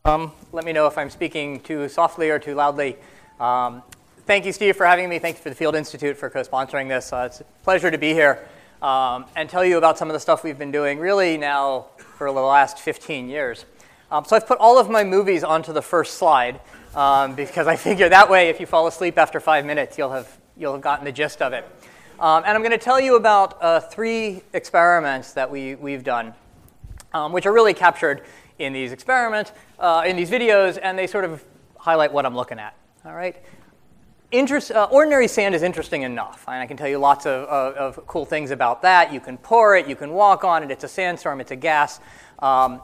Let me know if I'm speaking too softly or too loudly. Thank you, Steve, for having me. Thank you for the Field Institute for co-sponsoring this. It's a pleasure to be here and tell you about some of the stuff we've been doing really now for the last 15 years. So I've put all of my movies onto the first slide because I figure that way if you fall asleep after 5 minutes, you'll have gotten the gist of it. And I'm going to tell you about 3 experiments that we've done, which are really captured in these experiments, in these videos, and they sort of highlight what I'm looking at. All right. Ordinary sand is interesting enough, and I can tell you lots of cool things about that. You can pour it, you can walk on it, it's a sandstorm, it's a gas. But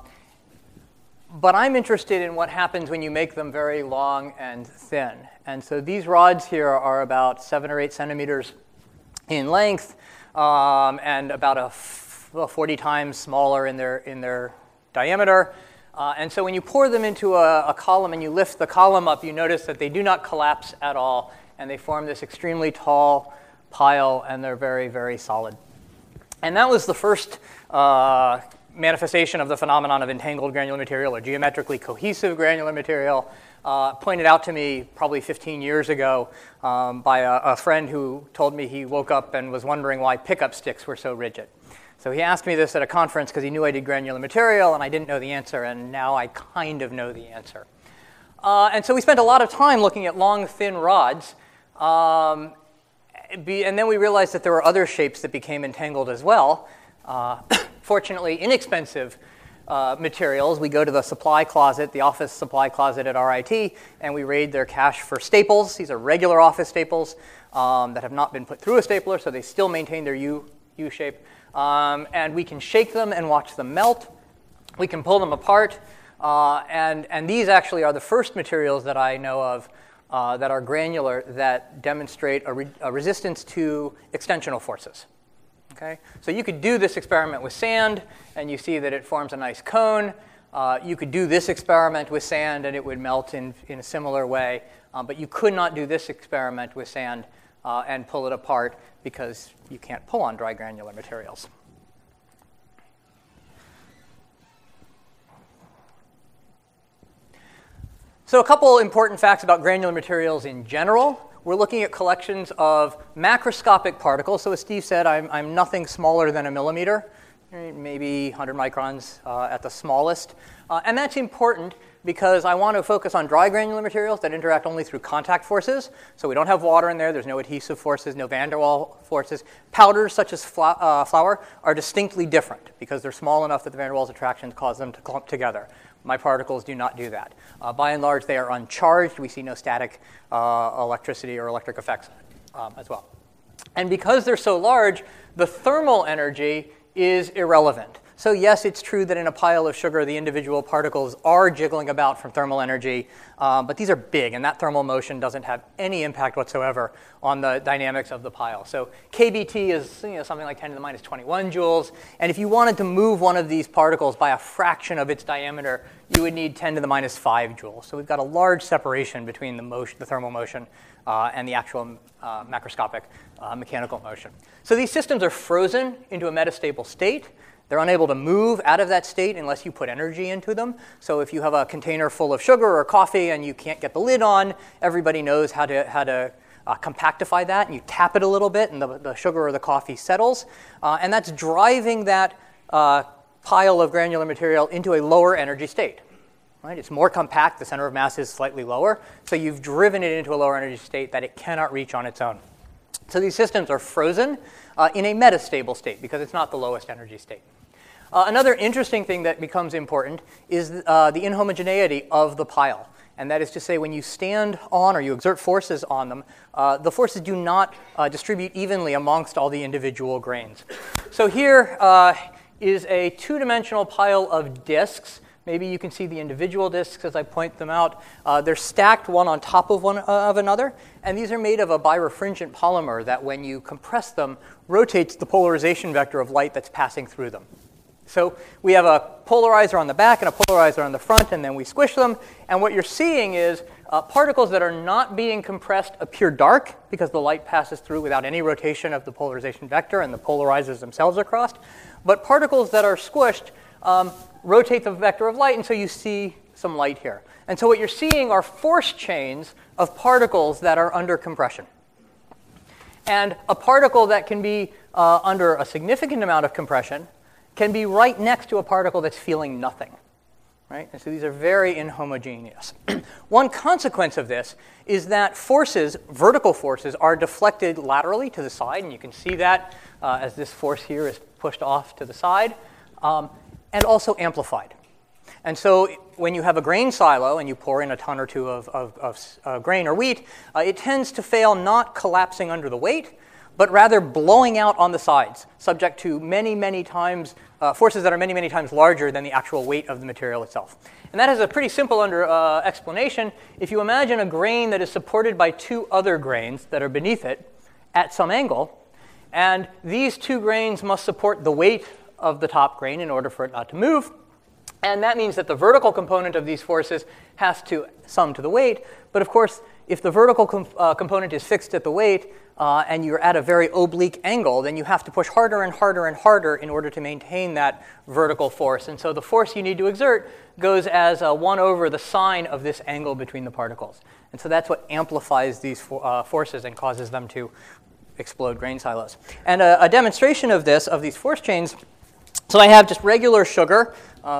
I'm interested in what happens when you make them very long and thin. And so these rods here are about 7 or 8 centimeters in length, and about 40 times smaller in their diameter. And so when you pour them into a column and you lift the column up, you notice that they do not collapse at all, and they form this extremely tall pile, and they're very, very solid. And that was the first manifestation of the phenomenon of entangled granular material or geometrically cohesive granular material, pointed out to me probably 15 years ago by a friend who told me he woke up and was wondering why pickup sticks were so rigid. So he asked me this at a conference because he knew I did granular material, and I didn't know the answer, and now I kind of know the answer. And so we spent a lot of time looking at long, thin rods, and then we realized that there were other shapes that became entangled as well. Fortunately, inexpensive materials. We go to the supply closet, the office supply closet at RIT, and we raid their cache for staples. These are regular office staples that have not been put through a stapler, so they still maintain their U shape. And we can shake them and watch them melt. We can pull them apart. And these actually are the first materials that I know of that are granular that demonstrate a resistance to extensional forces. Okay? So you could do this experiment with sand, and you see that it forms a nice cone. You could do this experiment with sand, and it would melt in a similar way. But you could not do this experiment with sand and pull it apart because you can't pull on dry granular materials. So a couple important facts about granular materials in general. We're looking at collections of macroscopic particles. So as Steve said, I'm nothing smaller than a millimeter, maybe 100 microns at the smallest. And that's important because I want to focus on dry granular materials that interact only through contact forces. So we don't have water in there. There's no adhesive forces, no van der Waals forces. Powders such as flour are distinctly different because they're small enough that the van der Waals attractions cause them to clump together. My particles do not do that. By and large, they are uncharged. We see no static electricity or electric effects as well. And because they're so large, the thermal energy is irrelevant. So yes, it's true that in a pile of sugar, the individual particles are jiggling about from thermal energy, but these are big, and that thermal motion doesn't have any impact whatsoever on the dynamics of the pile. So kBT is something like 10 to the minus 21 joules, and if you wanted to move one of these particles by a fraction of its diameter, you would need 10 to the minus 5 joules. So we've got a large separation between the thermal motion and the actual macroscopic mechanical motion. So these systems are frozen into a metastable state. They're unable to move out of that state unless you put energy into them. So if you have a container full of sugar or coffee and you can't get the lid on, everybody knows how to compactify that, and you tap it a little bit, and the sugar or the coffee settles. And that's driving that pile of granular material into a lower energy state. Right? It's more compact. The center of mass is slightly lower. So you've driven it into a lower energy state that it cannot reach on its own. So these systems are frozen in a metastable state because it's not the lowest energy state. Another interesting thing that becomes important is the inhomogeneity of the pile. And that is to say, when you stand on or you exert forces on them, the forces do not distribute evenly amongst all the individual grains. So here is a two-dimensional pile of disks. Maybe you can see the individual disks as I point them out. They're stacked one on top of one of another, and these are made of a birefringent polymer that when you compress them, rotates the polarization vector of light that's passing through them. So we have a polarizer on the back and a polarizer on the front, and then we squish them, and what you're seeing is particles that are not being compressed appear dark because the light passes through without any rotation of the polarization vector, and the polarizers themselves are crossed. But particles that are squished rotate the vector of light, and so you see some light here. And so what you're seeing are force chains of particles that are under compression. And a particle that can be under a significant amount of compression can be right next to a particle that's feeling nothing. Right? And so these are very inhomogeneous. One consequence of this is that forces, vertical forces, are deflected laterally to the side, and you can see that as this force here is pushed off to the side, and also amplified. And so when you have a grain silo and you pour in a ton or two of grain or wheat, it tends to fail not collapsing under the weight, but rather blowing out on the sides, subject to many, many times, forces that are many, many times larger than the actual weight of the material itself. And that has a pretty simple explanation. If you imagine a grain that is supported by two other grains that are beneath it at some angle, and these two grains must support the weight of the top grain in order for it not to move, and that means that the vertical component of these forces has to sum to the weight. But of course, if the vertical component is fixed at the weight, and you're at a very oblique angle, then you have to push harder and harder and harder in order to maintain that vertical force. And so the force you need to exert goes as 1 over the sine of this angle between the particles. And so that's what amplifies these forces and causes them to explode grain silos. And a demonstration of this, of these force chains, so I have just regular sugar.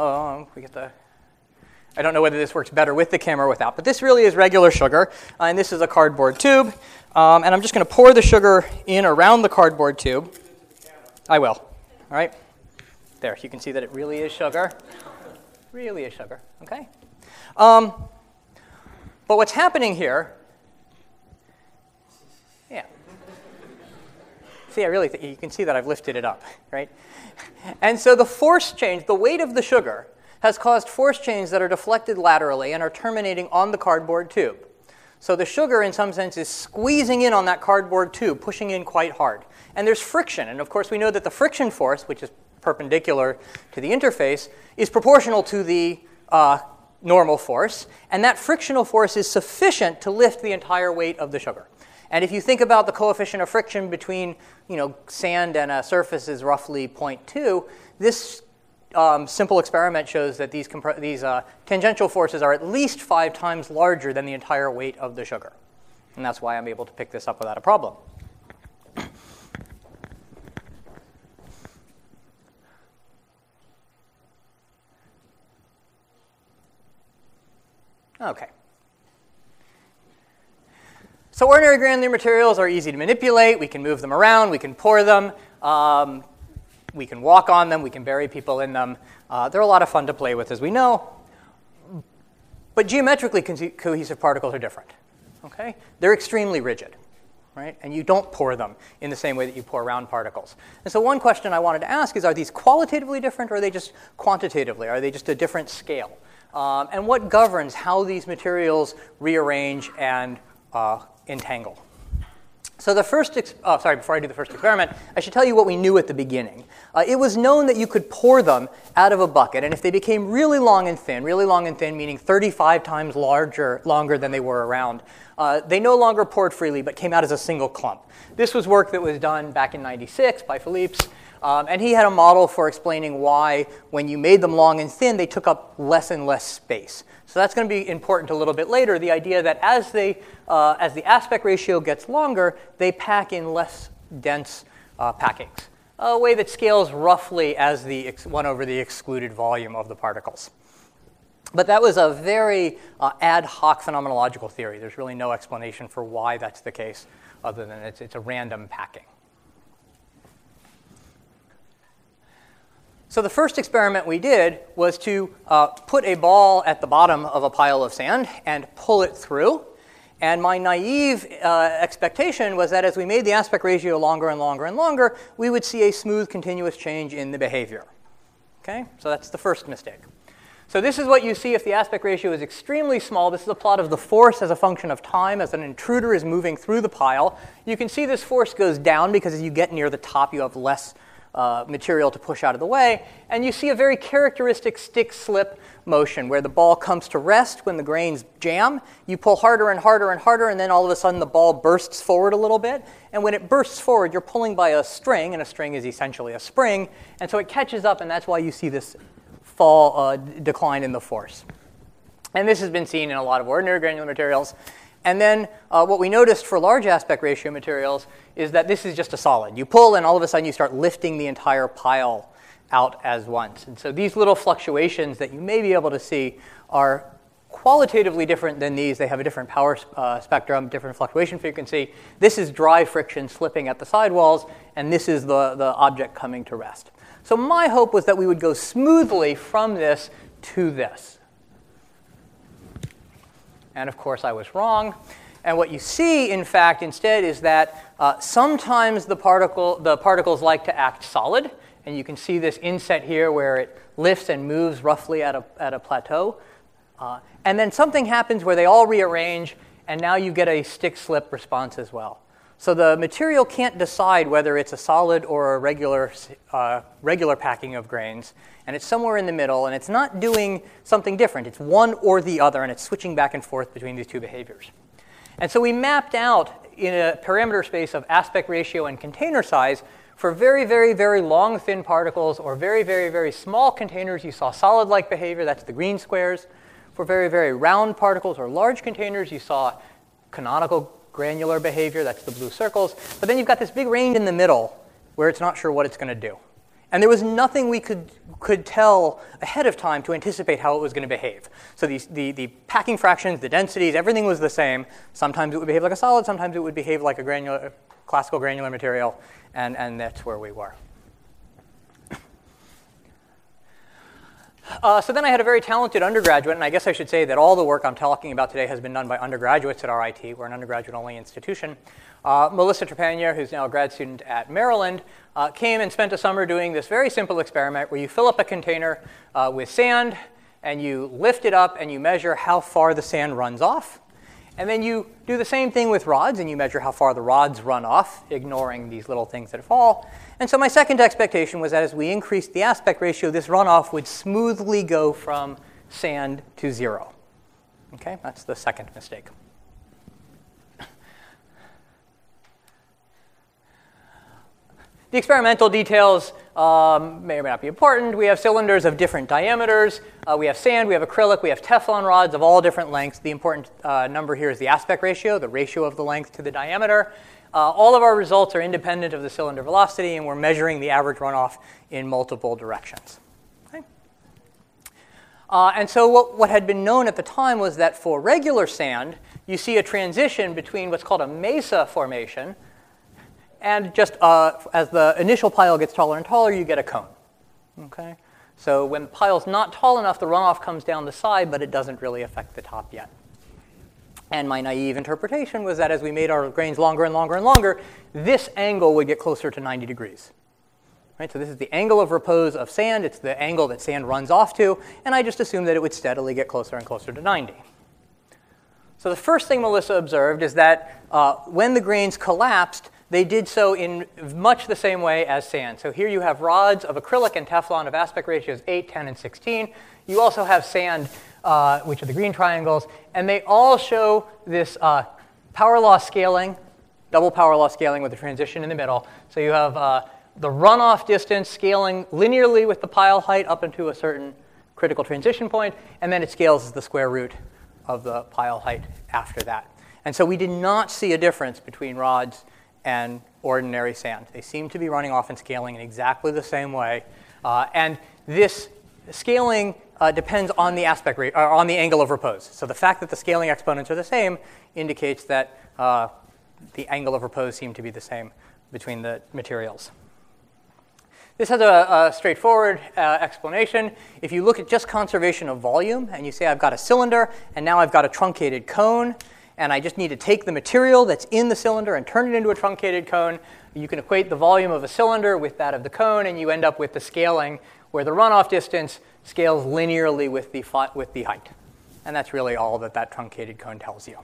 I don't know whether this works better with the camera or without, but this really is regular sugar, and this is a cardboard tube. And I'm just going to pour the sugar in around the cardboard tube. I will. All right. There, you can see that it really is sugar. Really is sugar. Okay. But what's happening here? Yeah. See, you can see that I've lifted it up, right? And so the force change, the weight of the sugar, has caused force chains that are deflected laterally and are terminating on the cardboard tube. So the sugar, in some sense, is squeezing in on that cardboard tube, pushing in quite hard. And there's friction. And of course, we know that the friction force, which is perpendicular to the interface, is proportional to the normal force. And that frictional force is sufficient to lift the entire weight of the sugar. And if you think about the coefficient of friction between sand and a surface is roughly 0.2, this simple experiment shows that these tangential forces are at least 5 times larger than the entire weight of the sugar. And that's why I'm able to pick this up without a problem. Okay. So ordinary granular materials are easy to manipulate. We can move them around. We can pour them. We can walk on them. We can bury people in them. They're a lot of fun to play with, as we know. But geometrically cohesive particles are different. Okay? They're extremely rigid, right? And you don't pour them in the same way that you pour round particles. And so one question I wanted to ask is, are these qualitatively different, or are they just quantitatively? Are they just a different scale? And what governs how these materials rearrange and entangle? So the first, before I do the first experiment, I should tell you what we knew at the beginning. It was known that you could pour them out of a bucket, and if they became really long and thin meaning 35 times longer than they were around, they no longer poured freely but came out as a single clump. This was work that was done back in '96 by Phillips, and he had a model for explaining why, when you made them long and thin, they took up less and less space. So that's going to be important a little bit later, the idea that as the aspect ratio gets longer, they pack in less dense packings, a way that scales roughly as 1 over the excluded volume of the particles. But that was a very ad hoc phenomenological theory. There's really no explanation for why that's the case, other than it's a random packing. So the first experiment we did was to put a ball at the bottom of a pile of sand and pull it through. And my naive expectation was that as we made the aspect ratio longer and longer and longer, we would see a smooth, continuous change in the behavior. Okay? So that's the first mistake. So this is what you see if the aspect ratio is extremely small. This is a plot of the force as a function of time as an intruder is moving through the pile. You can see this force goes down because as you get near the top, you have less material to push out of the way, and you see a very characteristic stick-slip motion where the ball comes to rest when the grains jam. You pull harder and harder and harder, and then all of a sudden the ball bursts forward a little bit, and when it bursts forward, you're pulling by a string, and a string is essentially a spring, and so it catches up, and that's why you see this decline in the force. And this has been seen in a lot of ordinary granular materials. And then what we noticed for large aspect ratio materials is that this is just a solid. You pull, and all of a sudden you start lifting the entire pile out as once. And so these little fluctuations that you may be able to see are qualitatively different than these. They have a different power spectrum, different fluctuation frequency. This is dry friction slipping at the sidewalls, and this is the object coming to rest. So my hope was that we would go smoothly from this to this. And of course, I was wrong. And what you see, in fact, instead is that sometimes the particles like to act solid. And you can see this inset here where it lifts and moves roughly at a plateau. And then something happens where they all rearrange, and now you get a stick-slip response as well. So the material can't decide whether it's a solid or a regular packing of grains. And it's somewhere in the middle, and it's not doing something different. It's one or the other, and it's switching back and forth between these two behaviors. And so we mapped out in a parameter space of aspect ratio and container size for very, very, very long, thin particles or very, very, very small containers. You saw solid-like behavior. That's the green squares. For very, very round particles or large containers, you saw canonical granular behavior. That's the blue circles. But then you've got this big range in the middle where it's not sure what it's going to do. And there was nothing we could tell ahead of time to anticipate how it was going to behave. So the packing fractions, the densities, everything was the same. Sometimes it would behave like a solid. Sometimes it would behave like a classical granular material. And that's where we were. So then I had a very talented undergraduate, and I guess I should say that all the work I'm talking about today has been done by undergraduates at RIT. We're an undergraduate-only institution. Melissa Trepanier, who's now a grad student at Maryland, came and spent a summer doing this very simple experiment where you fill up a container with sand, and you lift it up, and you measure how far the sand runs off. And then you do the same thing with rods, and you measure how far the rods run off, ignoring these little things that fall. And so my second expectation was that as we increased the aspect ratio, this runoff would smoothly go from sand to 0. Okay, that's the second mistake. The experimental details may or may not be important. We have cylinders of different diameters. We have sand, we have acrylic, we have Teflon rods of all different lengths. The important number here is the aspect ratio, the ratio of the length to the diameter. All of our results are independent of the cylinder velocity, and we're measuring the average runoff in multiple directions. Okay? And so what had been known at the time was that for regular sand, you see a transition between what's called a mesa formation, and just as the initial pile gets taller and taller, you get a cone. Okay? So when the pile's not tall enough, the runoff comes down the side, but it doesn't really affect the top yet. And my naive interpretation was that as we made our grains longer and longer and longer, this angle would get closer to 90 degrees. Right? So this is the angle of repose of sand. It's the angle that sand runs off to. And I just assumed that it would steadily get closer and closer to 90. So the first thing Melissa observed is that when the grains collapsed, they did so in much the same way as sand. So here you have rods of acrylic and Teflon of aspect ratios 8, 10, and 16. You also have sand, which are the green triangles. And they all show this power law scaling, double power law scaling with a transition in the middle. So you have the runoff distance scaling linearly with the pile height up into a certain critical transition point. And then it scales as the square root of the pile height after that. And so we did not see a difference between rods and ordinary sand. They seem to be running off and scaling in exactly the same way. And this scaling depends on the aspect rate, or on the angle of repose. So the fact that the scaling exponents are the same indicates that the angle of repose seem to be the same between the materials. This has a straightforward explanation. If you look at just conservation of volume, and you say I've got a cylinder, and now I've got a truncated cone, and I just need to take the material that's in the cylinder and turn it into a truncated cone, you can equate the volume of a cylinder with that of the cone, and you end up with the scaling where the runoff distance scales linearly with the height. And that's really all that that truncated cone tells you.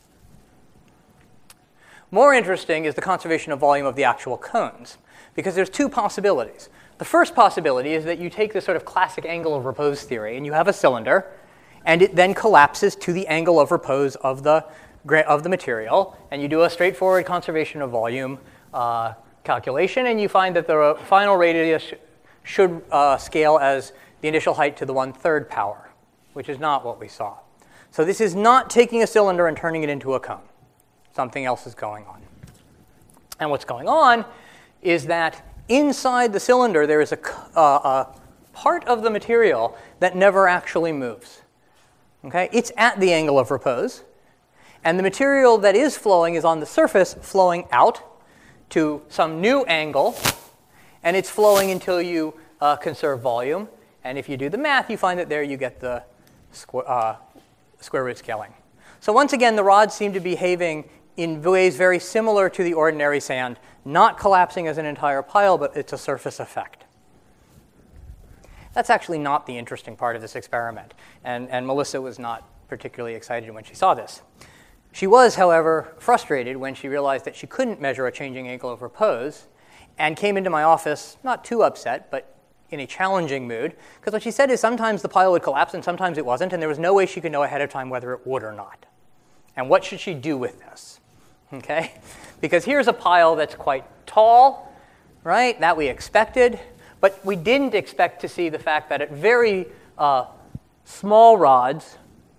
More interesting is the conservation of volume of the actual cones, because there's two possibilities. The first possibility is that you take this sort of classic angle of repose theory, and you have a cylinder, and it then collapses to the angle of repose of the material, and you do a straightforward conservation of volume calculation, and you find that the final radius should scale as the initial height to the 1/3 power, which is not what we saw. So this is not taking a cylinder and turning it into a cone. Something else is going on. And what's going on is that inside the cylinder there is a part of the material that never actually moves. Okay? It's at the angle of repose. And the material that is flowing is on the surface, flowing out to some new angle. And it's flowing until you conserve volume. And if you do the math, you find that there you get the square root scaling. So once again, the rods seem to be behaving in ways very similar to the ordinary sand, not collapsing as an entire pile, but it's a surface effect. That's actually not the interesting part of this experiment. And Melissa was not particularly excited when she saw this. She was, however, frustrated when she realized that she couldn't measure a changing angle of repose and came into my office, not too upset, but in a challenging mood, because what she said is sometimes the pile would collapse and sometimes it wasn't, and there was no way she could know ahead of time whether it would or not. And what should she do with this? Okay? Because here's a pile that's quite tall, right? That we expected, but we didn't expect to see the fact that at very small rods,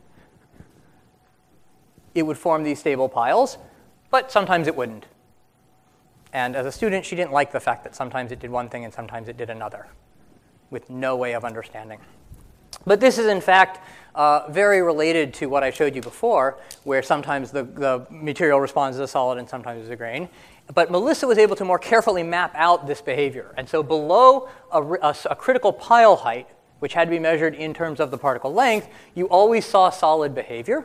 it would form these stable piles, but sometimes it wouldn't. And as a student, she didn't like the fact that sometimes it did one thing and sometimes it did another, with no way of understanding. But this is, in fact, very related to what I showed you before, where sometimes the material responds as a solid and sometimes as a grain. But Melissa was able to more carefully map out this behavior. And so below a critical pile height, which had to be measured in terms of the particle length, you always saw solid behavior.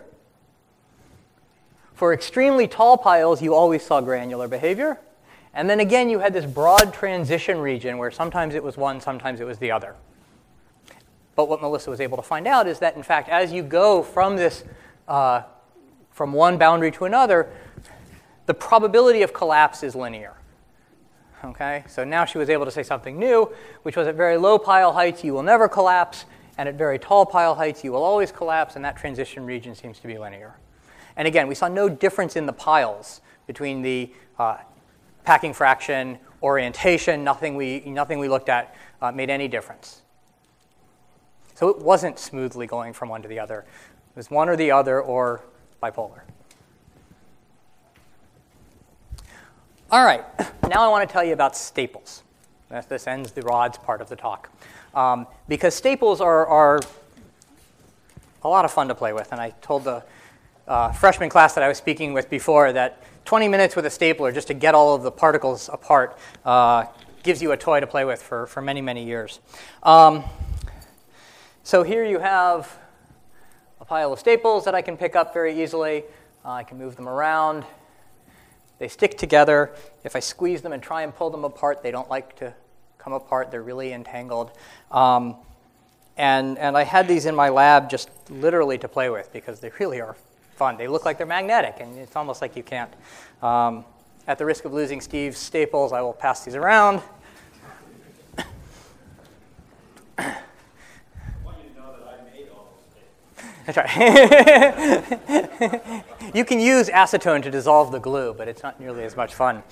For extremely tall piles, you always saw granular behavior. And then again, you had this broad transition region where sometimes it was one, sometimes it was the other. But what Melissa was able to find out is that, in fact, as you go from this, from one boundary to another, the probability of collapse is linear. Okay? So now she was able to say something new, which was at very low pile heights, you will never collapse, and at very tall pile heights, you will always collapse, and that transition region seems to be linear. And again, we saw no difference in the piles between the packing fraction, orientation, nothing we looked at made any difference. So it wasn't smoothly going from one to the other. It was one or the other or bipolar. All right, now I want to tell you about staples. This ends the rods part of the talk. Because staples are a lot of fun to play with. And I told the freshman class that I was speaking with before that 20 minutes with a stapler just to get all of the particles apart gives you a toy to play with for many, many years. So here you have a pile of staples that I can pick up very easily. I can move them around. They stick together. If I squeeze them and try and pull them apart, they don't like to come apart. They're really entangled. And I had these in my lab just literally to play with because they really are fun. They look like they're magnetic, and it's almost like you can't. At the risk of losing Steve's staples, I will pass these around. I want you to know that I made all those staples. That's right. You can use acetone to dissolve the glue, but it's not nearly as much fun.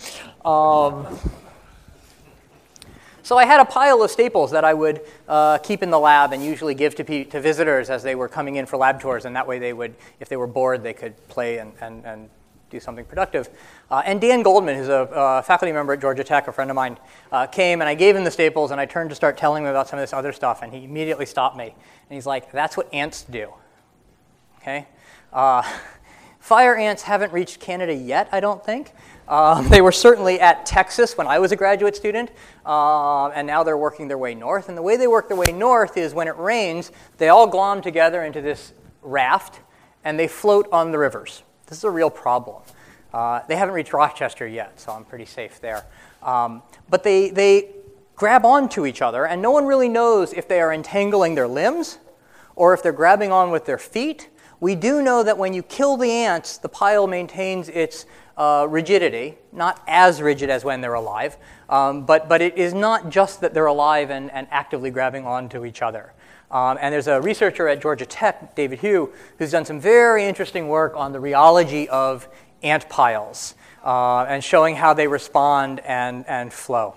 So I had a pile of staples that I would keep in the lab and usually give to visitors as they were coming in for lab tours, and that way they would, if they were bored, they could play and do something productive. And Dan Goldman, who's a faculty member at Georgia Tech, a friend of mine, came and I gave him the staples and I turned to start telling him about some of this other stuff, and he immediately stopped me. And he's like, that's what ants do. Okay? Fire ants haven't reached Canada yet, I don't think. They were certainly at Texas when I was a graduate student, and now they're working their way north. And the way they work their way north is when it rains, they all glom together into this raft, and they float on the rivers. This is a real problem. They haven't reached Rochester yet, so I'm pretty safe there. But they grab onto each other, and no one really knows if they are entangling their limbs or if they're grabbing on with their feet. We do know that when you kill the ants, the pile maintains its rigidity, not as rigid as when they're alive, but it is not just that they're alive and actively grabbing onto each other. And there's a researcher at Georgia Tech, David Hugh, who's done some very interesting work on the rheology of ant piles and showing how they respond and flow.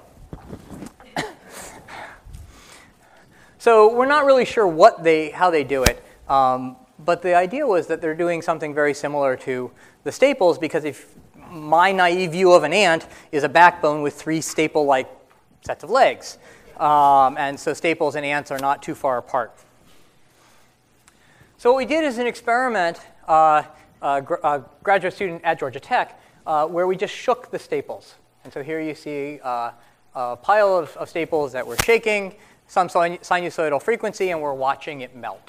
So we're not really sure how they do it. But the idea was that they're doing something very similar to the staples, because if my naive view of an ant is a backbone with 3 staple-like sets of legs. And so staples and ants are not too far apart. So what we did is an experiment, a graduate student at Georgia Tech, where we just shook the staples. And so here you see a pile of staples that we're shaking, some sinusoidal frequency, and we're watching it melt.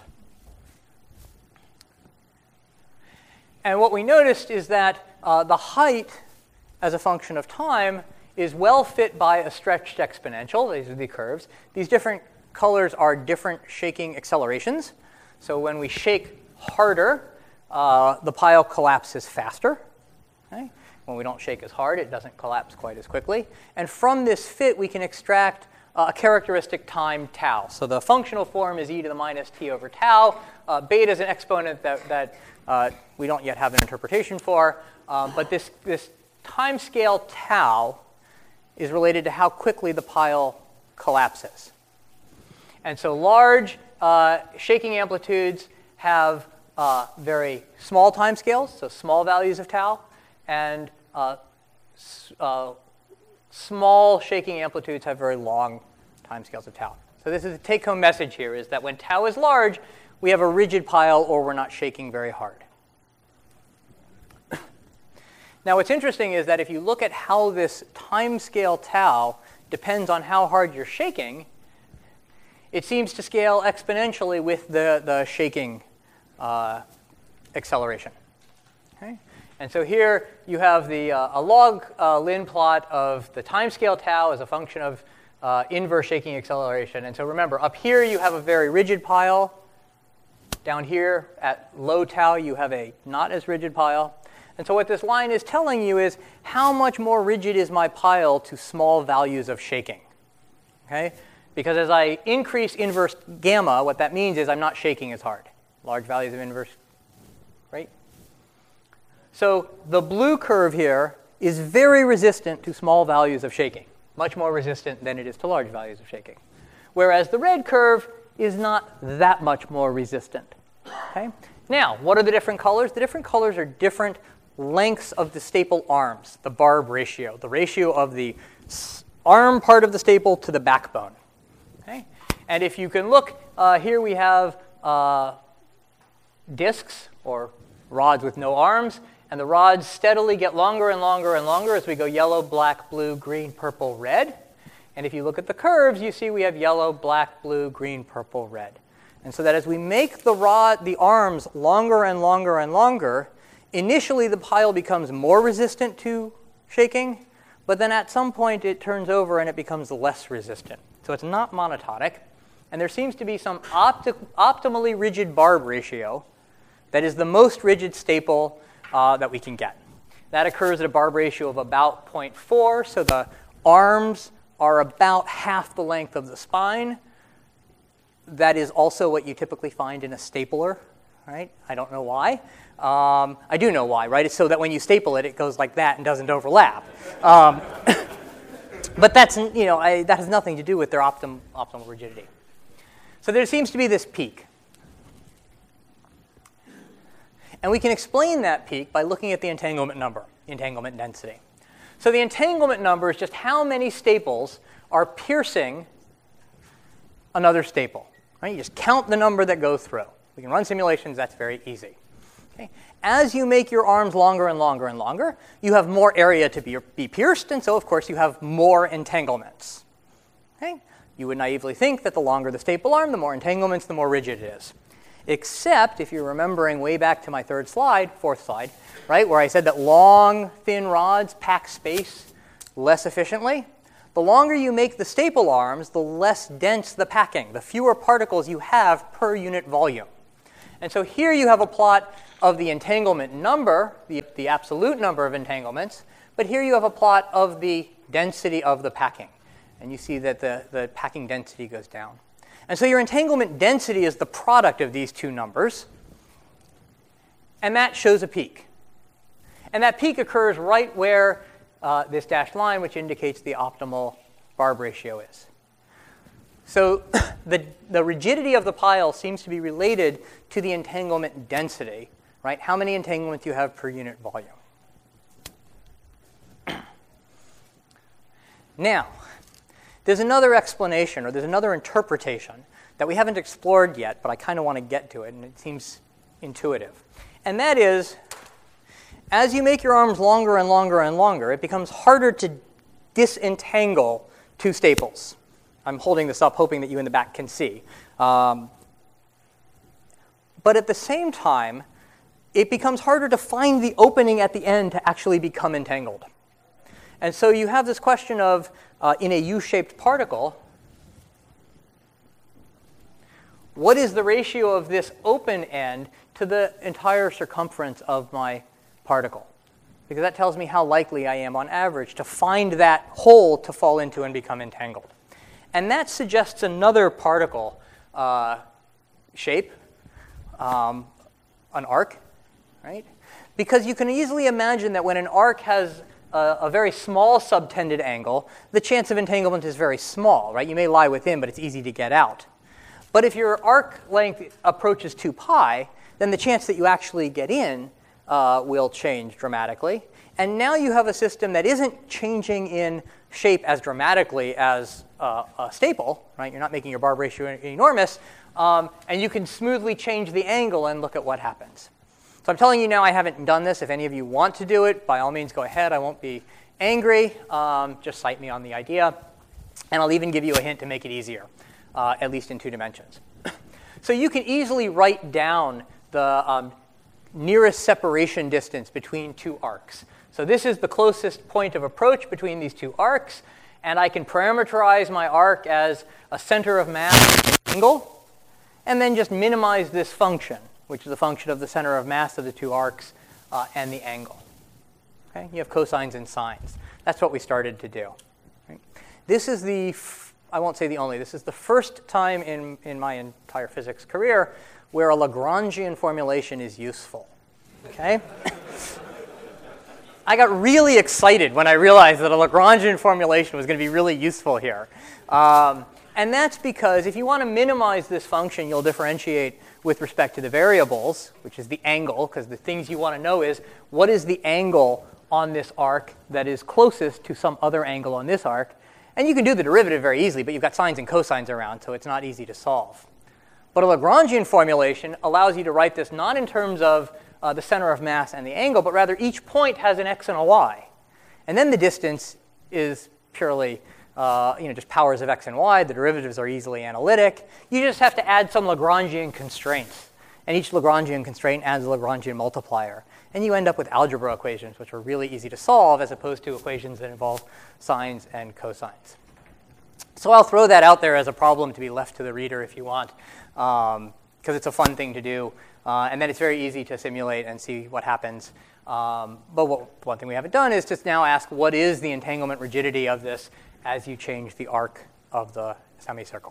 And what we noticed is that the height as a function of time is well fit by a stretched exponential. These are the curves. These different colors are different shaking accelerations. So when we shake harder, the pile collapses faster. Okay? When we don't shake as hard, it doesn't collapse quite as quickly. And from this fit, we can extract a characteristic time tau. So the functional form is e to the minus t over tau. Beta is an exponent that we don't yet have an interpretation for. But this time scale tau is related to how quickly the pile collapses. And so large shaking amplitudes have very small time scales, so small values of tau, and small shaking amplitudes have very long time scales of tau. So this is the take-home message here, is that when tau is large, we have a rigid pile or we're not shaking very hard. Now what's interesting is that if you look at how this time scale tau depends on how hard you're shaking, it seems to scale exponentially with the shaking acceleration. Okay? And so here you have a log Lin plot of the time scale tau as a function of inverse shaking acceleration. And so remember, up here you have a very rigid pile. Down here at low tau you have a not as rigid pile. And so what this line is telling you is how much more rigid is my pile to small values of shaking. Okay? Because as I increase inverse gamma, what that means is I'm not shaking as hard. Large values of inverse, right? So the blue curve here is very resistant to small values of shaking, much more resistant than it is to large values of shaking. Whereas the red curve is not that much more resistant. Okay? Now, what are the different colors? The different colors are different lengths of the staple arms, the barb ratio, the ratio of the arm part of the staple to the backbone. Okay? And if you can look, here we have discs or rods with no arms, and the rods steadily get longer and longer and longer as we go yellow, black, blue, green, purple, red. And if you look at the curves, you see we have yellow, black, blue, green, purple, red. And so that as we make the arms longer and longer and longer, initially the pile becomes more resistant to shaking, but then at some point it turns over and it becomes less resistant. So it's not monotonic. And there seems to be some optimally rigid barb ratio that is the most rigid staple that we can get. That occurs at a barb ratio of about 0.4, so the arms are about half the length of the spine. That is also what you typically find in a stapler, right? I don't know why. I do know why, right? It's so that when you staple it, it goes like that and doesn't overlap. But that's, that has nothing to do with their optimal rigidity. So there seems to be this peak. And we can explain that peak by looking at the entanglement number, entanglement density. So the entanglement number is just how many staples are piercing another staple. Right? You just count the number that go through. We can run simulations. That's very easy. Okay? As you make your arms longer and longer and longer, you have more area to be pierced, and so, of course, you have more entanglements. Okay? You would naively think that the longer the staple arm, the more entanglements, the more rigid it is. Except, if you're remembering way back to my fourth slide, right, where I said that long, thin rods pack space less efficiently, the longer you make the staple arms, the less dense the packing, the fewer particles you have per unit volume. And so here you have a plot of the entanglement number, the absolute number of entanglements, but here you have a plot of the density of the packing. And you see that the packing density goes down. And so your entanglement density is the product of these two numbers, and that shows a peak. And that peak occurs right where this dashed line, which indicates the optimal barb ratio is. So the rigidity of the pile seems to be related to the entanglement density, right? How many entanglements you have per unit volume. Now, there's another explanation, or there's another interpretation that we haven't explored yet, but I kind of want to get to it, and it seems intuitive. And that is, as you make your arms longer and longer and longer, it becomes harder to disentangle two staples. I'm holding this up, hoping that you in the back can see. But at the same time, it becomes harder to find the opening at the end to actually become entangled. And so you have this question of, in a U-shaped particle, what is the ratio of this open end to the entire circumference of my particle? Because that tells me how likely I am, on average, to find that hole to fall into and become entangled. And that suggests another particle shape, an arc, right? Because you can easily imagine that when an arc has a very small subtended angle, the chance of entanglement is very small, right? You may lie within, but it's easy to get out. But if your arc length approaches 2 pi, then the chance that you actually get in will change dramatically. And now you have a system that isn't changing in shape as dramatically as a staple, right? You're not making your barb ratio enormous, and you can smoothly change the angle and look at what happens. So I'm telling you now I haven't done this. If any of you want to do it, by all means go ahead. I won't be angry. Just cite me on the idea. And I'll even give you a hint to make it easier, at least in 2 dimensions. So you can easily write down the nearest separation distance between 2 arcs. So this is the closest point of approach between these 2 arcs. And I can parameterize my arc as a center of mass angle, and then just minimize this function, which is a function of the center of mass of the 2 arcs and the angle. Okay? You have cosines and sines. That's what we started to do. Right? This is I won't say the only, this is the first time in my entire physics career where a Lagrangian formulation is useful. Okay? I got really excited when I realized that a Lagrangian formulation was going to be really useful here. And that's because if you want to minimize this function, you'll differentiate with respect to the variables, which is the angle, because the things you want to know is what is the angle on this arc that is closest to some other angle on this arc. And you can do the derivative very easily, but you've got sines and cosines around, so it's not easy to solve. But a Lagrangian formulation allows you to write this not in terms of the center of mass and the angle, but rather each point has an x and a y. And then the distance is purely just powers of x and y. The derivatives are easily analytic. You just have to add some Lagrangian constraints. And each Lagrangian constraint adds a Lagrangian multiplier. And you end up with algebra equations, which are really easy to solve, as opposed to equations that involve sines and cosines. So I'll throw that out there as a problem to be left to the reader if you want, because it's a fun thing to do. And then it's very easy to simulate and see what happens. But one thing we haven't done is just now ask what is the entanglement rigidity of this as you change the arc of the semicircle.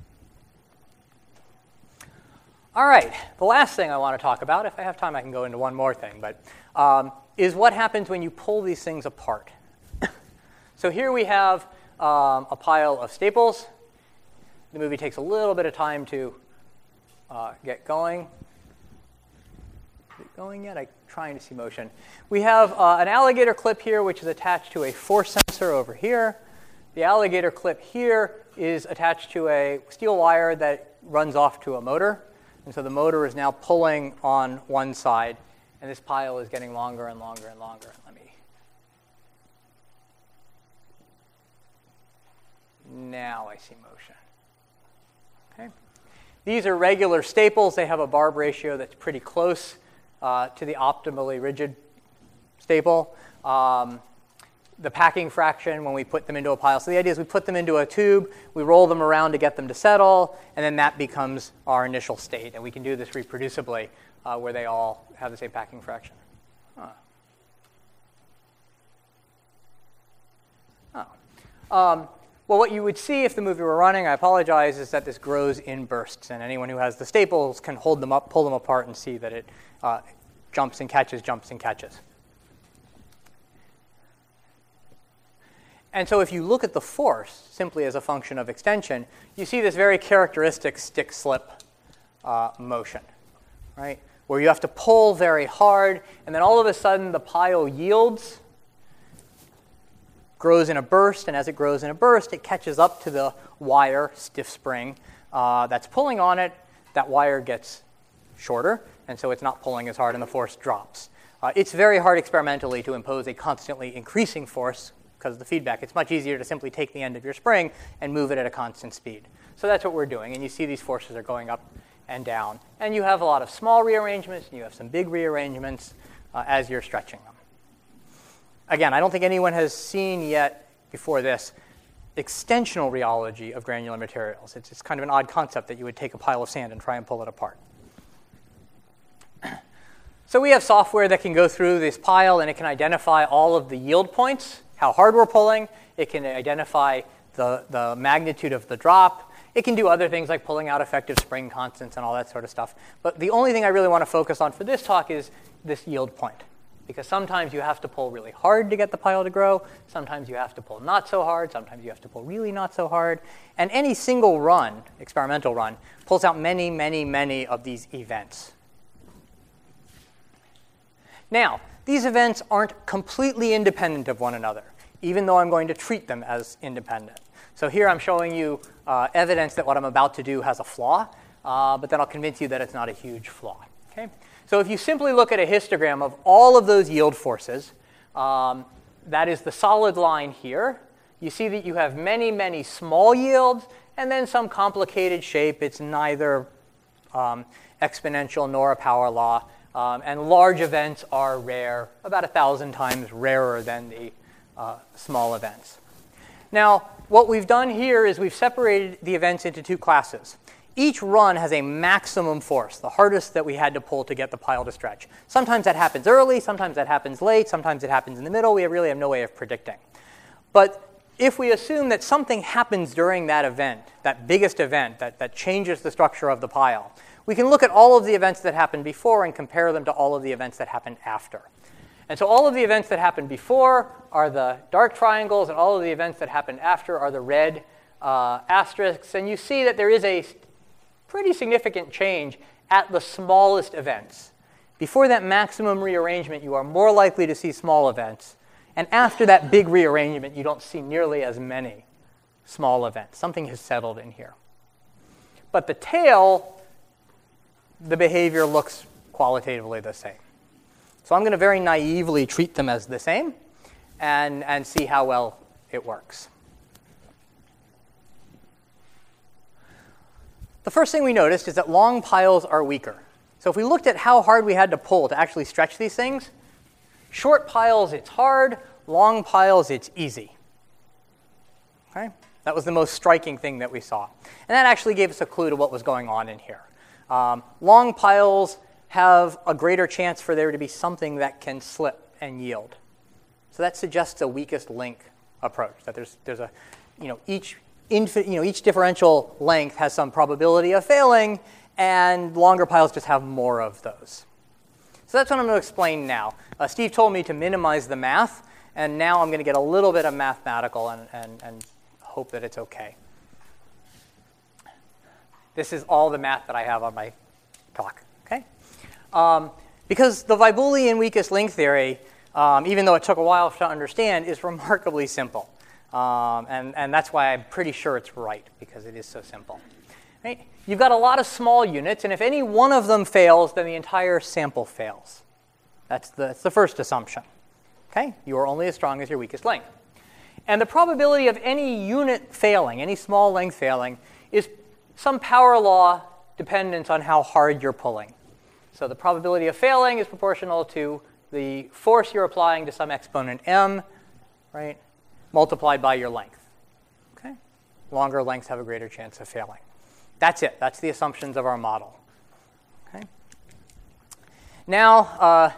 All right, the last thing I want to talk about, if I have time I can go into one more thing, but is what happens when you pull these things apart. So here we have a pile of staples. The movie takes a little bit of time to get going. Is it going yet? I'm trying to see motion. We have an alligator clip here, which is attached to a force sensor over here. The alligator clip here is attached to a steel wire that runs off to a motor. And so the motor is now pulling on one side, and this pile is getting longer and longer and longer. Now I see motion. Okay. These are regular staples. They have a barb ratio that's pretty close to the optimally rigid staple. The packing fraction when we put them into a pile. So the idea is we put them into a tube, we roll them around to get them to settle, and then that becomes our initial state. And we can do this reproducibly where they all have the same packing fraction. Well, what you would see if the movie were running, I apologize, is that this grows in bursts. And anyone who has the staples can hold them up, pull them apart, and see that it jumps and catches, jumps and catches. And so if you look at the force simply as a function of extension, you see this very characteristic stick-slip motion, right? Where you have to pull very hard, and then all of a sudden the pile yields, grows in a burst, and as it grows in a burst, it catches up to the wire, stiff spring, that's pulling on it. That wire gets shorter, and so it's not pulling as hard, and the force drops. It's very hard experimentally to impose a constantly increasing force because of the feedback. It's much easier to simply take the end of your spring and move it at a constant speed. So that's what we're doing, and you see these forces are going up and down. And you have a lot of small rearrangements, and you have some big rearrangements as you're stretching them. Again, I don't think anyone has seen yet before this extensional rheology of granular materials. It's kind of an odd concept that you would take a pile of sand and try and pull it apart. So we have software that can go through this pile, and it can identify all of the yield points, how hard we're pulling. It can identify the magnitude of the drop. It can do other things like pulling out effective spring constants and all that sort of stuff. But the only thing I really want to focus on for this talk is this yield point. Because sometimes you have to pull really hard to get the pile to grow. Sometimes you have to pull not so hard. Sometimes you have to pull really not so hard. And any single run, experimental run, pulls out many, many, many of these events. Now, these events aren't completely independent of one another, even though I'm going to treat them as independent. So here I'm showing you evidence that what I'm about to do has a flaw, but then I'll convince you that it's not a huge flaw. Okay? So if you simply look at a histogram of all of those yield forces, that is the solid line here, you see that you have many, many small yields, and then some complicated shape. It's neither exponential nor a power law. And large events are rare, about 1,000 times rarer than the small events. Now, what we've done here is we've separated the events into two classes. Each run has a maximum force, the hardest that we had to pull to get the pile to stretch. Sometimes that happens early, sometimes that happens late, sometimes it happens in the middle. We really have no way of predicting. But if we assume that something happens during that event, that biggest event that changes the structure of the pile, we can look at all of the events that happened before and compare them to all of the events that happened after. And so all of the events that happened before are the dark triangles, and all of the events that happened after are the red asterisks. And you see that there is a pretty significant change at the smallest events. Before that maximum rearrangement, you are more likely to see small events. And after that big rearrangement, you don't see nearly as many small events. Something has settled in here. But the tail, the behavior looks qualitatively the same. So I'm going to very naively treat them as the same and see how well it works. The first thing we noticed is that long piles are weaker. So if we looked at how hard we had to pull to actually stretch these things, short piles, it's hard. Long piles, it's easy. Okay? That was the most striking thing that we saw. And that actually gave us a clue to what was going on in here. Long piles have a greater chance for there to be something that can slip and yield. So that suggests a weakest link approach, that there's a, each differential length has some probability of failing, and longer piles just have more of those. So that's what I'm going to explain now. Steve told me to minimize the math, and now I'm going to get a little bit of mathematical and hope that it's OK. This is all the math that I have on my talk. Okay? Because the Weibulian weakest link theory, even though it took a while to understand, is remarkably simple. And that's why I'm pretty sure it's right, because it is so simple. Right? You've got a lot of small units, and if any one of them fails, then the entire sample fails. That's the first assumption. Okay? You are only as strong as your weakest link. And the probability of any unit failing, any small length failing, is some power law dependence on how hard you're pulling. So the probability of failing is proportional to the force you're applying to some exponent m, right, multiplied by your length. Okay? Longer lengths have a greater chance of failing. That's it. That's the assumptions of our model. Okay? Now,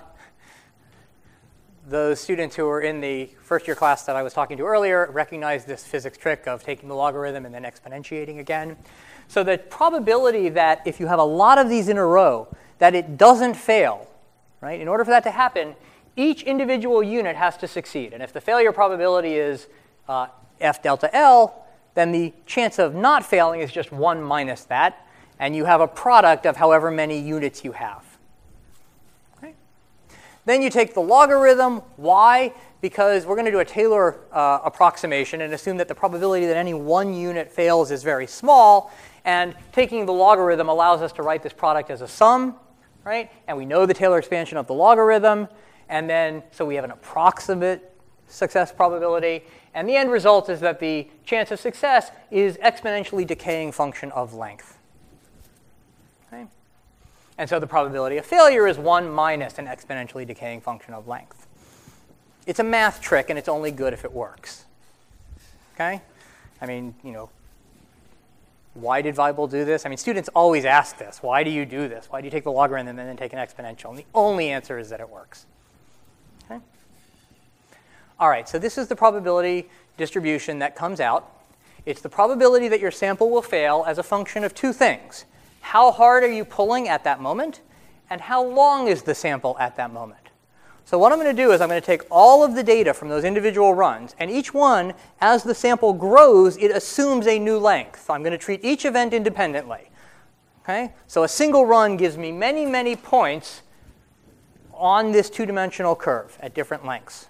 those students who were in the first-year class that I was talking to earlier recognize this physics trick of taking the logarithm and then exponentiating again. So the probability that if you have a lot of these in a row, that it doesn't fail, right? In order for that to happen, each individual unit has to succeed. And if the failure probability is F delta L, then the chance of not failing is just 1 minus that, and you have a product of however many units you have. Okay? Then you take the logarithm. Why? Because we're going to do a Taylor approximation and assume that the probability that any one unit fails is very small, and taking the logarithm allows us to write this product as a sum, right? And we know the Taylor expansion of the logarithm, and then so we have an approximate success probability, and the end result is that the chance of success is exponentially decaying function of length. Okay? And so the probability of failure is 1 minus an exponentially decaying function of length. It's a math trick, and it's only good if it works. Okay? I mean, why did Weibull do this? I mean, students always ask this. Why do you do this? Why do you take the logarithm and then take an exponential? And the only answer is that it works. Okay? All right, so this is the probability distribution that comes out. It's the probability that your sample will fail as a function of two things. How hard are you pulling at that moment? And how long is the sample at that moment? So what I'm going to do is I'm going to take all of the data from those individual runs, and each one, as the sample grows, it assumes a new length. So I'm going to treat each event independently. Okay? So a single run gives me many, many points on this two-dimensional curve at different lengths.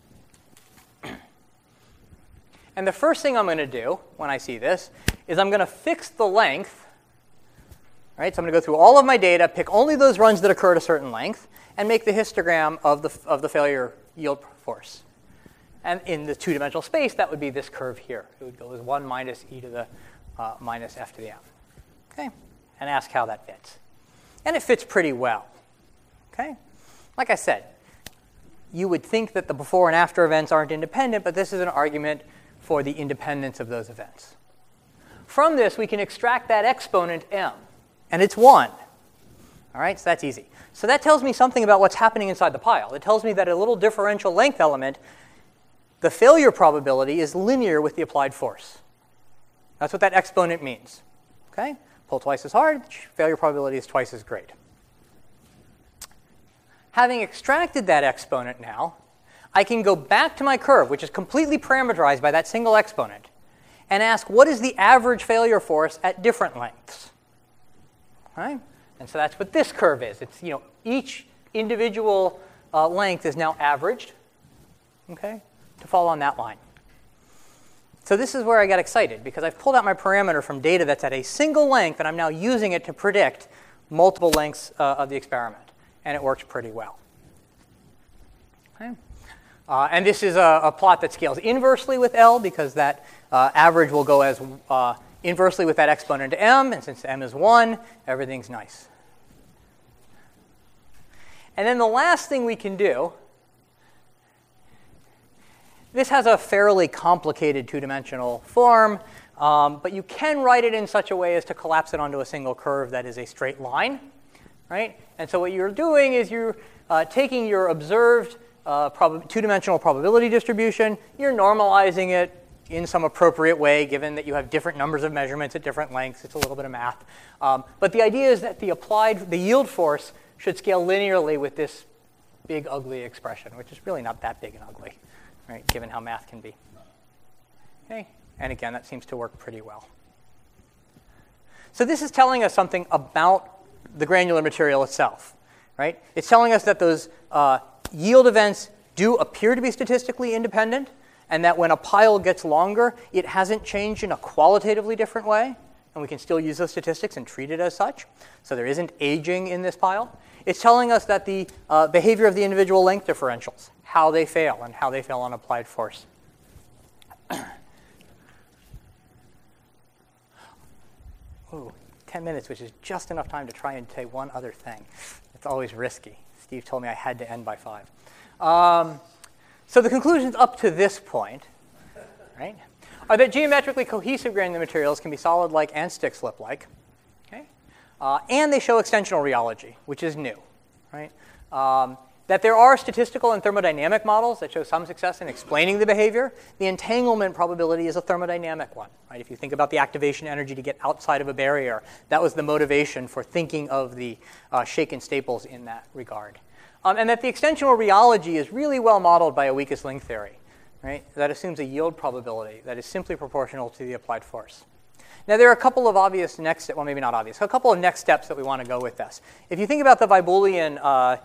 And the first thing I'm going to do when I see this is I'm going to fix the length. Right? So I'm going to go through all of my data, pick only those runs that occur at a certain length, and make the histogram of the failure yield force. And in the two-dimensional space, that would be this curve here. It would go as 1 minus e to the minus f to the m. Okay? And ask how that fits. And it fits pretty well. Okay? Like I said, you would think that the before and after events aren't independent, but this is an argument for the independence of those events. From this, we can extract that exponent m, and it's 1. All right, so that's easy. So that tells me something about what's happening inside the pile. It tells me that a little differential length element, the failure probability is linear with the applied force. That's what that exponent means. Okay? Pull twice as hard, failure probability is twice as great. Having extracted that exponent now, I can go back to my curve, which is completely parameterized by that single exponent, and ask what is the average failure force at different lengths. Right? And so that's what this curve is. It's, each individual length is now averaged, okay, to fall on that line. So this is where I got excited, because I've pulled out my parameter from data that's at a single length, and I'm now using it to predict multiple lengths of the experiment. And it works pretty well. Okay. And this is a plot that scales inversely with L, because that average will go as inversely with that exponent to m, and since m is 1, everything's nice. And then the last thing we can do, this has a fairly complicated two-dimensional form, but you can write it in such a way as to collapse it onto a single curve that is a straight line. Right? And so what you're doing is you're taking your observed two-dimensional probability distribution, you're normalizing it in some appropriate way, given that you have different numbers of measurements at different lengths. It's a little bit of math. But the idea is that the yield force should scale linearly with this big, ugly expression, which is really not that big and ugly, right, given how math can be. Okay? And again, that seems to work pretty well. So this is telling us something about the granular material itself. Right? It's telling us that those yield events do appear to be statistically independent, and that when a pile gets longer, it hasn't changed in a qualitatively different way, and we can still use those statistics and treat it as such. So there isn't aging in this pile. It's telling us that the behavior of the individual length differentials, how they fail, and how they fail on applied force. Ooh, 10 minutes, which is just enough time to try and say one other thing. It's always risky. Steve told me I had to end by 5. So the conclusions up to this point, right, are that geometrically cohesive granular materials can be solid-like and stick-slip-like, okay? And they show extensional rheology, which is new, right? That there are statistical and thermodynamic models that show some success in explaining the behavior. The entanglement probability is a thermodynamic one, right? If you think about the activation energy to get outside of a barrier, that was the motivation for thinking of the shaken staples in that regard. And that the extensional rheology is really well modeled by a weakest link theory. right? That assumes a yield probability that is simply proportional to the applied force. Now, there are a couple of obvious next steps, well, maybe not obvious, a couple of next steps that we want to go with this. If you think about the Weibullien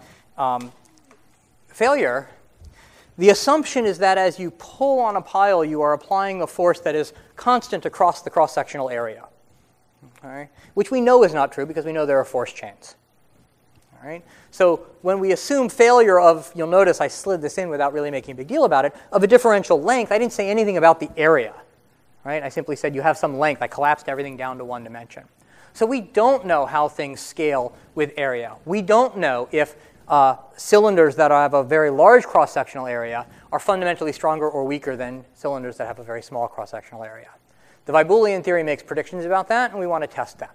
failure, the assumption is that as you pull on a pile, you are applying a force that is constant across the cross-sectional area, all right? Which we know is not true because we know there are force chains. All right? So when we assume failure of, you'll notice I slid this in without really making a big deal about it, of a differential length, I didn't say anything about the area. Right? I simply said you have some length. I collapsed everything down to one dimension. So we don't know how things scale with area. We don't know if cylinders that have a very large cross-sectional area are fundamentally stronger or weaker than cylinders that have a very small cross-sectional area. The Weibullien theory makes predictions about that, and we want to test that.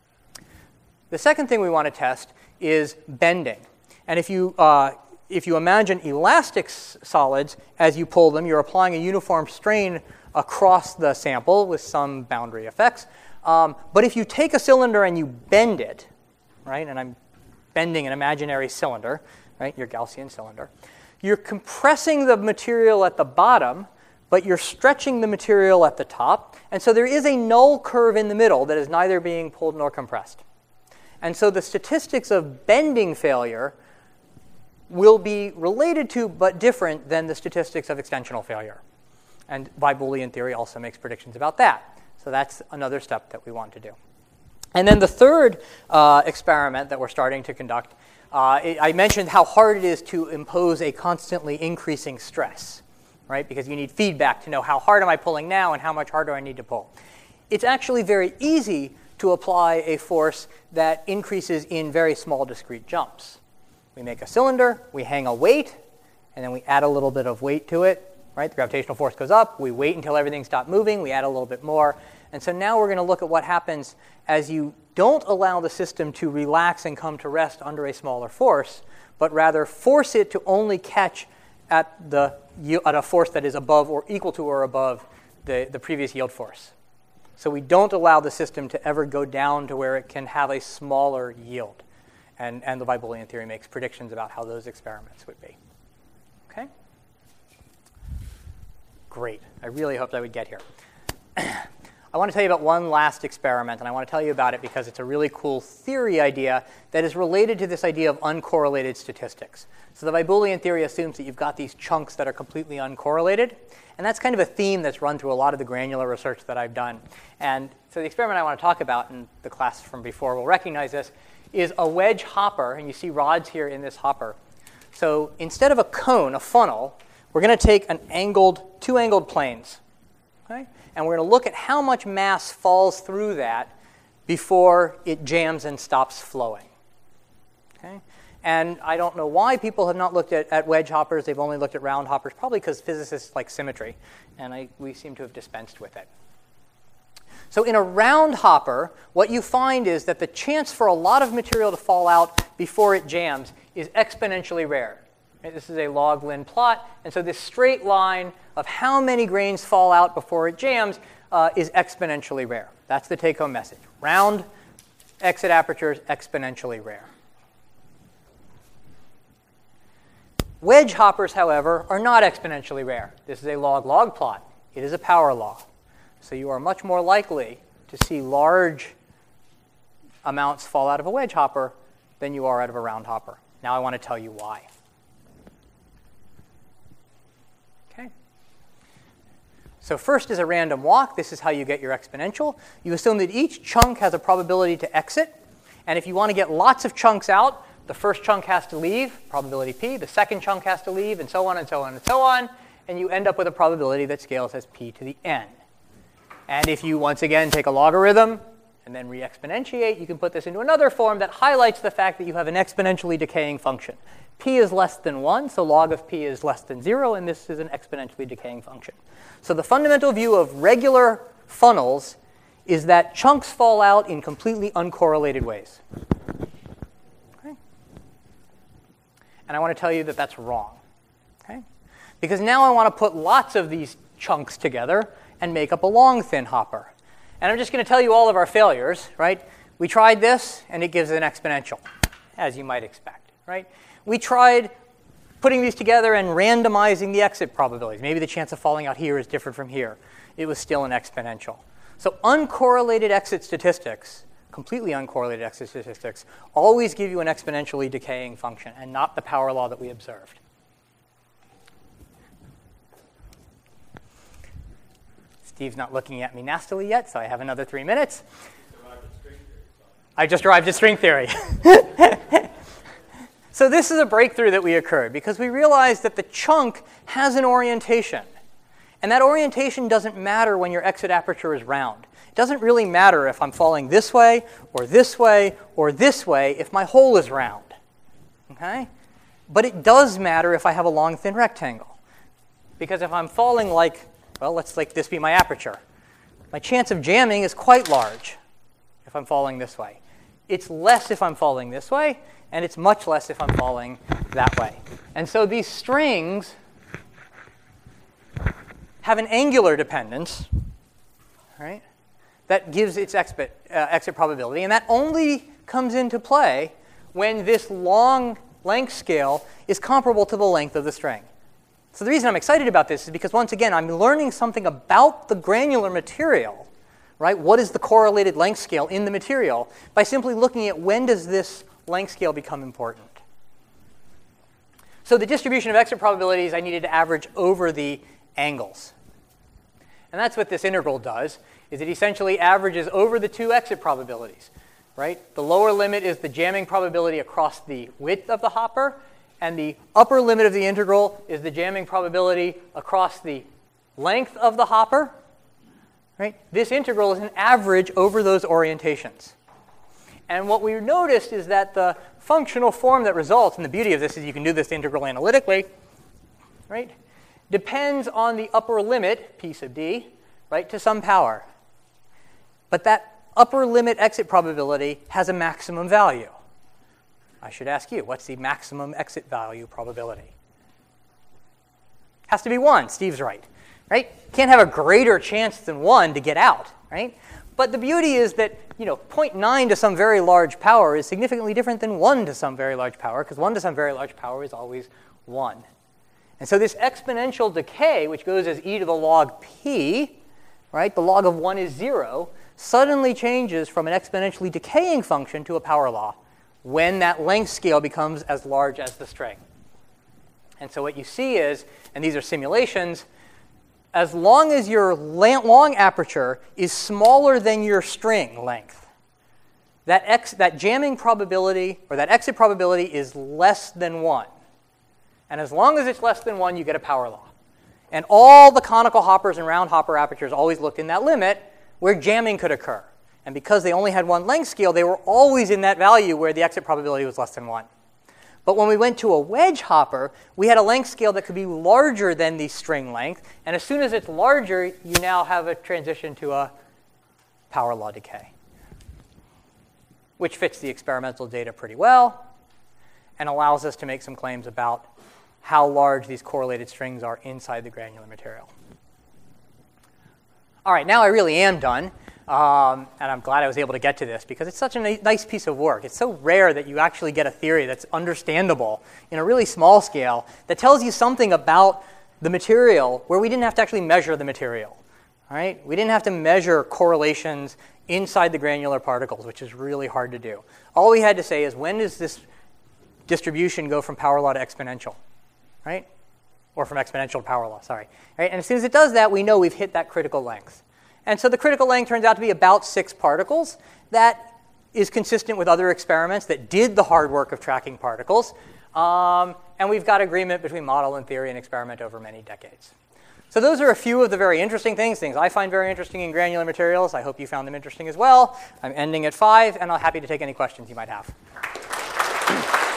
The second thing we want to test is bending. And if you imagine elastic solids, as you pull them, you're applying a uniform strain across the sample with some boundary effects. But if you take a cylinder and you bend it, right, and I'm bending an imaginary cylinder, right, your Gaussian cylinder, you're compressing the material at the bottom, but you're stretching the material at the top. And so there is a null curve in the middle that is neither being pulled nor compressed. And so the statistics of bending failure will be related to but different than the statistics of extensional failure. And Weibullien theory also makes predictions about that. So that's another step that we want to do. And then the third experiment that we're starting to conduct, I mentioned how hard it is to impose a constantly increasing stress, right? Because you need feedback to know how hard am I pulling now and how much harder I need to pull. It's actually very easy to apply a force that increases in very small discrete jumps. We make a cylinder, we hang a weight, and then we add a little bit of weight to it. Right? The gravitational force goes up, we wait until everything stops moving, we add a little bit more. And so now we're going to look at what happens as you don't allow the system to relax and come to rest under a smaller force, but rather force it to only catch at a force that is above or equal to or above the previous yield force. So we don't allow the system to ever go down to where it can have a smaller yield. And the Weibullien theory makes predictions about how those experiments would be. Okay? Great. I really hoped I would get here. I want to tell you about one last experiment, and I want to tell you about it because it's a really cool theory idea that is related to this idea of uncorrelated statistics. So the Weibullien theory assumes that you've got these chunks that are completely uncorrelated, and that's kind of a theme that's run through a lot of the granular research that I've done. And so the experiment I want to talk about, and the class from before will recognize this, is a wedge hopper, and you see rods here in this hopper. So instead of a cone, a funnel, we're going to take two angled planes, okay? And we're going to look at how much mass falls through that before it jams and stops flowing. Okay? And I don't know why people have not looked at wedge hoppers. They've only looked at round hoppers, probably because physicists like symmetry, and we seem to have dispensed with it. So in a round hopper, what you find is that the chance for a lot of material to fall out before it jams is exponentially rare. This is a log-lin plot, and so this straight line of how many grains fall out before it jams is exponentially rare. That's the take-home message. Round exit apertures, exponentially rare. Wedge hoppers, however, are not exponentially rare. This is a log-log plot. It is a power law. So you are much more likely to see large amounts fall out of a wedge hopper than you are out of a round hopper. Now I want to tell you why. So first is a random walk. This is how you get your exponential. You assume that each chunk has a probability to exit. And if you want to get lots of chunks out, the first chunk has to leave, probability p. The second chunk has to leave, and so on and so on and so on. And you end up with a probability that scales as p to the n. And if you, once again, take a logarithm and then re-exponentiate, you can put this into another form that highlights the fact that you have an exponentially decaying function. P is less than 1, so log of p is less than 0, and this is an exponentially decaying function. So the fundamental view of regular funnels is that chunks fall out in completely uncorrelated ways. Okay? And I want to tell you that that's wrong. Okay? Because now I want to put lots of these chunks together and make up a long, thin hopper. And I'm just going to tell you all of our failures, right? We tried this, and it gives an exponential, as you might expect, right? We tried putting these together and randomizing the exit probabilities. Maybe the chance of falling out here is different from here. It was still an exponential. So uncorrelated exit statistics, completely uncorrelated exit statistics, always give you an exponentially decaying function and not the power law that we observed. Steve's not looking at me nastily yet, so I have another 3 minutes. I just arrived at string theory. So this is a breakthrough that we occurred because we realized that the chunk has an orientation. And that orientation doesn't matter when your exit aperture is round. It doesn't really matter if I'm falling this way or this way or this way if my hole is round. Okay? But it does matter if I have a long, thin rectangle. Because if I'm falling like, well, let's like this be my aperture. My chance of jamming is quite large if I'm falling this way. It's less if I'm falling this way, and it's much less if I'm falling that way. And so these strings have an angular dependence, right, that gives its exit probability. And that only comes into play when this long length scale is comparable to the length of the string. So the reason I'm excited about this is because, once again, I'm learning something about the granular material, right? What is the correlated length scale in the material by simply looking at when does this length scale become important. So the distribution of exit probabilities I needed to average over the angles. And that's what this integral does, is it essentially averages over the two exit probabilities, right? The lower limit is the jamming probability across the width of the hopper, and the upper limit of the integral is the jamming probability across the length of the hopper, right? This integral is an average over those orientations. And what we noticed is that the functional form that results, and the beauty of this is you can do this integral analytically, right, depends on the upper limit, p sub d, right, to some power. But that upper limit exit probability has a maximum value. I should ask you, what's the maximum exit value probability? Has to be 1. Steve's right. Can't have a greater chance than 1 to get out, right? But the beauty is that 0.9 to some very large power is significantly different than 1 to some very large power, because 1 to some very large power is always 1. And so this exponential decay, which goes as e to the log p, right, the log of 1 is 0, suddenly changes from an exponentially decaying function to a power law when that length scale becomes as large as the string. And so what you see is, and these are simulations, as long as your long aperture is smaller than your string length, that jamming probability, or that exit probability, is less than 1. And as long as it's less than 1, you get a power law. And all the conical hoppers and round hopper apertures always looked in that limit where jamming could occur. And because they only had one length scale, they were always in that value where the exit probability was less than 1. But when we went to a wedge hopper, we had a length scale that could be larger than the string length. And as soon as it's larger, you now have a transition to a power law decay, which fits the experimental data pretty well and allows us to make some claims about how large these correlated strings are inside the granular material. All right, now I really am done. And I'm glad I was able to get to this because it's such a nice piece of work. It's so rare that you actually get a theory that's understandable in a really small scale that tells you something about the material where we didn't have to actually measure the material. All right? We didn't have to measure correlations inside the granular particles, which is really hard to do. All we had to say is, when does this distribution go from power law to exponential? Right? Or from exponential to power law, sorry. Right? And as soon as it does that, we know we've hit that critical length. And so the critical length turns out to be about 6 particles. That is consistent with other experiments that did the hard work of tracking particles. And we've got agreement between model and theory and experiment over many decades. So those are a few of the very interesting things I find very interesting in granular materials. I hope you found them interesting as well. I'm ending at 5, and I'm happy to take any questions you might have.